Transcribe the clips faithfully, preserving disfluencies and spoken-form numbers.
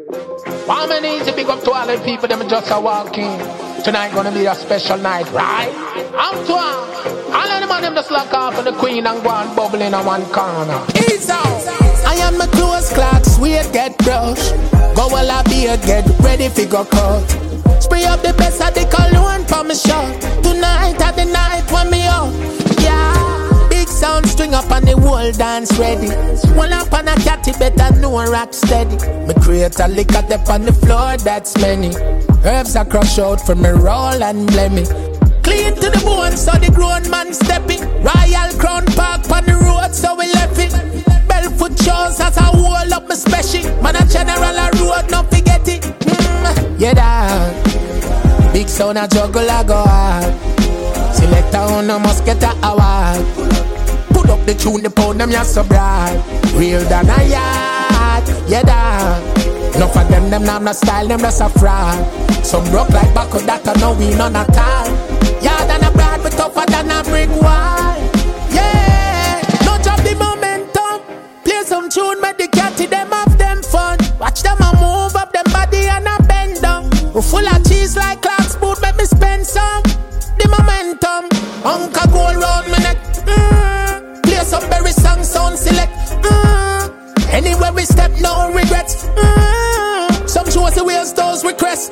One man easy, big up to all the people, them just a walking. Tonight gonna be a special night, right? I'm to all. All of them on them just lock off of the queen and go and bubble in a one corner. Ease out. I am my clothes clocks, weird get brush. Go while I beard, get ready for go cut. Spray up the best of the cologne for me shot. Tonight at the night when me up. Yeah, big sound string up on the whole dance ready. One up on a catty better know rock steady. Me create a lick at up on the floor, that's many. Herbs are crush out for me roll and blame me. Clean to the bone so the grown man stepping. Royal Crown Park on the road so we left it. Belfoot shows as I hold up my special. Man a general a road, no forget it. Mm, yeah dog. Big sound a juggle a go hard. Selector on a must get a award. Put up the tune, the pound them ya so bright. Real than a yard. Yeah dog. Enough of them, them not no style, them just a fraud. Some broke like Baco that I know we none at all. Yeah, than a broad, but tougher than a brick wall. Yeah, no drop the momentum. Play some tune, make the catty them have them fun. Watch them a move up them body and a bend down. We full of cheese like Clark's boot, make me spend some. The momentum, Uncle gold round me neck. Mm. Play some berry song, sound select. Mm. Anywhere we step, no regrets. Mm. Some shows the wheels, those requests.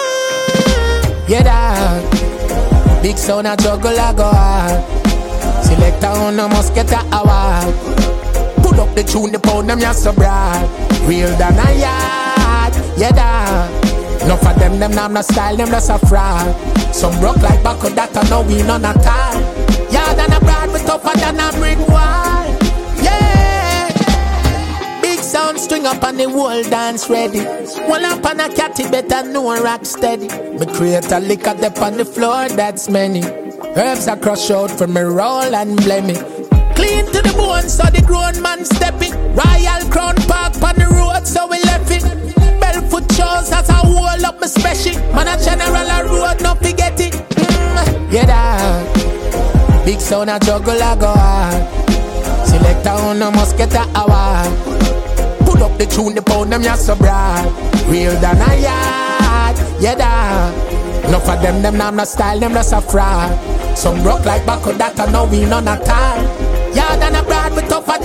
Mm. Yeah, dog. Big sound a juggle a go hard. Selector on a must get a award. Put up the tune, the pound them ya so bright. Real than a yard. Yeah, dog. Enough of them, them not no style, them just a fraud. Some broke like Baco that I know we none at all. Yeah, than a broad, but tougher than a brick wall. Yeah. Big sound string up on the whole dance ready. One up on a catty better know rock steady. Me create a lick at up on the floor, that's many. Herbs are crush out for me roll and blame me. Clean to the bone so the grown man stepping. Royal Crown Park on the road so we left it. Belfoot shows as I hold up my special. Man a general a road, no forget it. Mm, yeah dog. Big sound a juggle a go hard. Selector on a must get a award. Put up the tune, the pound them ya so bright. Real than a yard. Yeah dog. Enough of them, them not no style, them just a fraud. Some broke like Baco that I know we none at all. Yeah, than a broad, but tougher